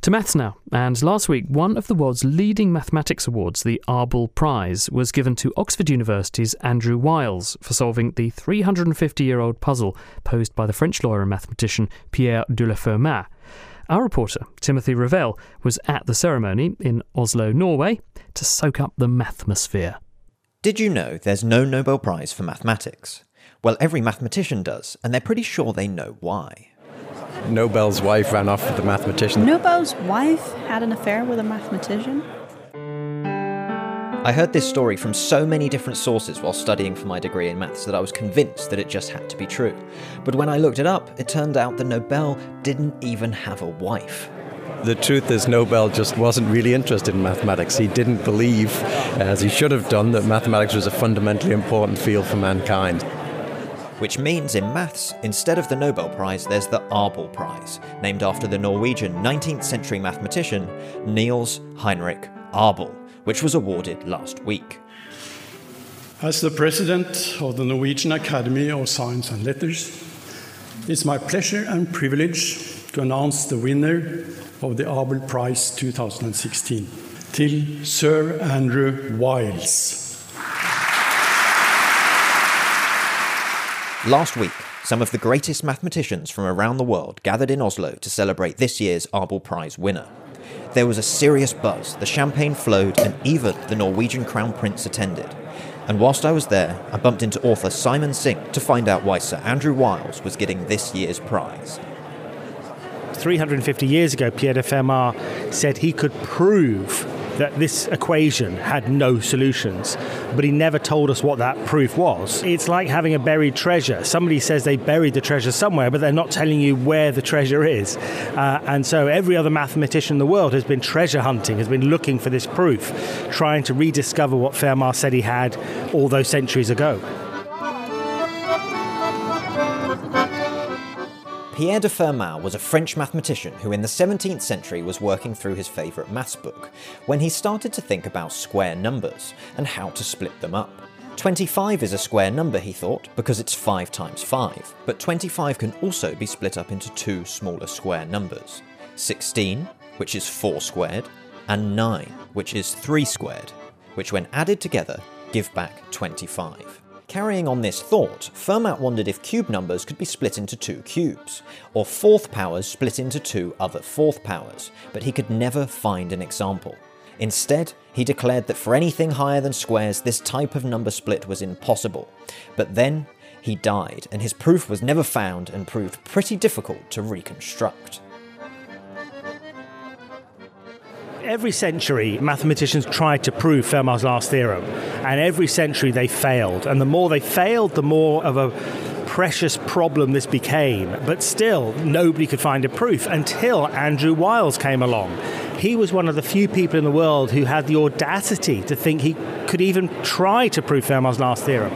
To maths now, and last week one of the world's leading mathematics awards, the Abel Prize, was given to Oxford University's Andrew Wiles for solving the 350-year-old puzzle posed by the French lawyer and mathematician Pierre de la Fermat. Our reporter, Timothy Ravel, was at the ceremony in Oslo, Norway, to soak up the mathmosphere. Did you know there's no Nobel Prize for mathematics? Well, every mathematician does, and they're pretty sure they know why. Nobel's wife ran off with the mathematician. Nobel's wife had an affair with a mathematician? I heard this story from so many different sources while studying for my degree in maths that I was convinced that it just had to be true. But when I looked it up, it turned out that Nobel didn't even have a wife. The truth is, Nobel just wasn't really interested in mathematics. He didn't believe, as he should have done, that mathematics was a fundamentally important field for mankind. Which means in maths, instead of the Nobel Prize, there's the Abel Prize, named after the Norwegian 19th century mathematician Niels Heinrich Abel, which was awarded last week. As the president of the Norwegian Academy of Science and Letters, it's my pleasure and privilege to announce the winner of the Abel Prize 2016, till Sir Andrew Wiles. Last week, some of the greatest mathematicians from around the world gathered in Oslo to celebrate this year's Abel Prize winner. There was a serious buzz, the champagne flowed, and even the Norwegian Crown Prince attended. And whilst I was there, I bumped into author Simon Singh to find out why Sir Andrew Wiles was getting this year's prize. 350 years ago, Pierre de Fermat said he could prove that this equation had no solutions, but he never told us what that proof was. It's like having a buried treasure. Somebody says they buried the treasure somewhere, but they're not telling you where the treasure is. And so every other mathematician in the world has been treasure hunting, has been looking for this proof, trying to rediscover what Fermat said he had all those centuries ago. Pierre de Fermat was a French mathematician who in the 17th century was working through his favourite maths book when he started to think about square numbers and how to split them up. 25 is a square number, he thought, because it's 5 times 5, but 25 can also be split up into two smaller square numbers, 16, which is 4 squared, and 9, which is 3 squared, which when added together give back 25. Carrying on this thought, Fermat wondered if cube numbers could be split into 2 cubes, or fourth powers split into 2 other fourth powers, but he could never find an example. Instead, he declared that for anything higher than squares, this type of number split was impossible. But then, he died, and his proof was never found and proved pretty difficult to reconstruct. Every century, mathematicians tried to prove Fermat's last theorem, and every century they failed. And the more they failed, the more of a precious problem this became. But still, nobody could find a proof until Andrew Wiles came along. He was one of the few people in the world who had the audacity to think he could even try to prove Fermat's last theorem.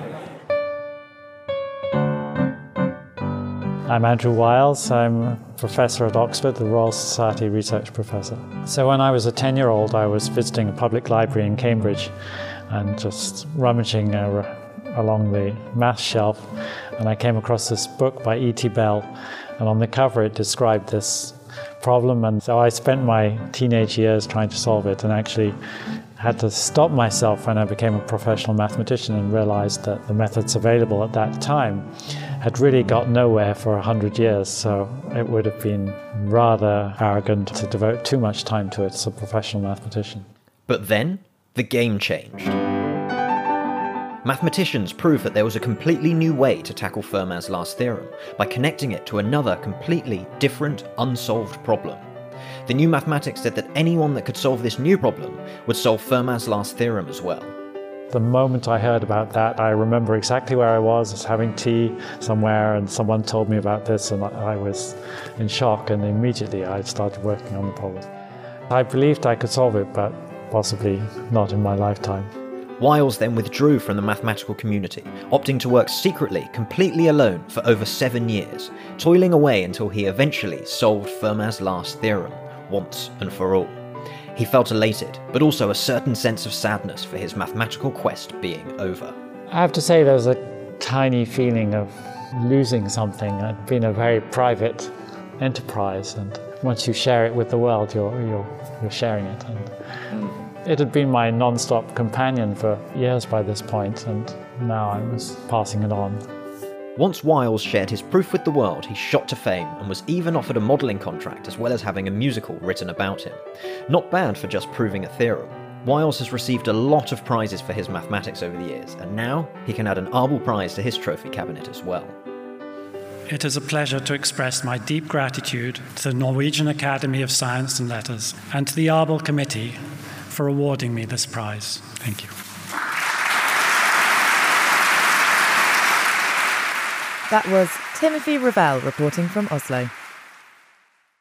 I'm Andrew Wiles. I'm a professor at Oxford, the Royal Society Research Professor. So when I was a 10-year-old, I was visiting a public library in Cambridge and just rummaging along the maths shelf, and I came across this book by E.T. Bell, and on the cover it described this problem, and so I spent my teenage years trying to solve it and actually had to stop myself when I became a professional mathematician and realized that the methods available at that time had really got nowhere for 100 years, so it would have been rather arrogant to devote too much time to it as a professional mathematician. But then, the game changed. Mathematicians proved that there was a completely new way to tackle Fermat's last theorem by connecting it to another completely different, unsolved problem. The new mathematics said that anyone that could solve this new problem would solve Fermat's last theorem as well. The moment I heard about that, I remember exactly where I was having tea somewhere, and someone told me about this, and I was in shock, and immediately I started working on the problem. I believed I could solve it, but possibly not in my lifetime. Wiles then withdrew from the mathematical community, opting to work secretly, completely alone for over 7 years, toiling away until he eventually solved Fermat's last theorem, once and for all. He felt elated, but also a certain sense of sadness for his mathematical quest being over. I have to say there was a tiny feeling of losing something. I'd been a very private enterprise, and once you share it with the world, you're sharing it. And it had been my non-stop companion for years by this point, and now I was passing it on. Once Wiles shared his proof with the world, he shot to fame and was even offered a modelling contract as well as having a musical written about him. Not bad for just proving a theorem. Wiles has received a lot of prizes for his mathematics over the years, and now he can add an Abel Prize to his trophy cabinet as well. It is a pleasure to express my deep gratitude to the Norwegian Academy of Science and Letters and to the Abel Committee for awarding me this prize. Thank you. That was Timothy Ravel reporting from Oslo.